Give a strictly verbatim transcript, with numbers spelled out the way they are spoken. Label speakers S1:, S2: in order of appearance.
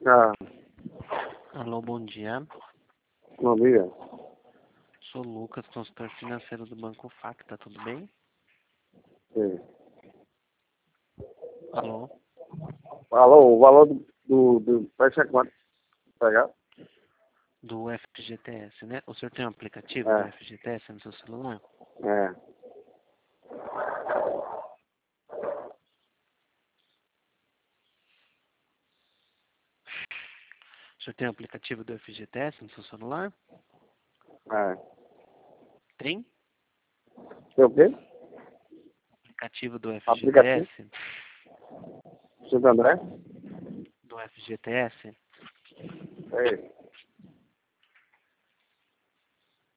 S1: Ah,
S2: Alô, bom dia.
S1: bom dia.
S2: Sou o Lucas, consultor financeiro do Banco Facta, tudo bem?
S1: Sim.
S2: Alô?
S1: Alô, o valor do, do, do vai ser quanto? Pegar?
S2: Do F G T S, né? O senhor tem um aplicativo do
S1: É,
S2: F G T S no seu celular?
S1: é.
S2: O senhor tem um aplicativo do F G T S no seu celular?
S1: É.
S2: Tem?
S1: Tem o quê?
S2: Aplicativo do F G T
S1: Aplicativo?
S2: S?
S1: Santo André?
S2: Do F G T S?
S1: É.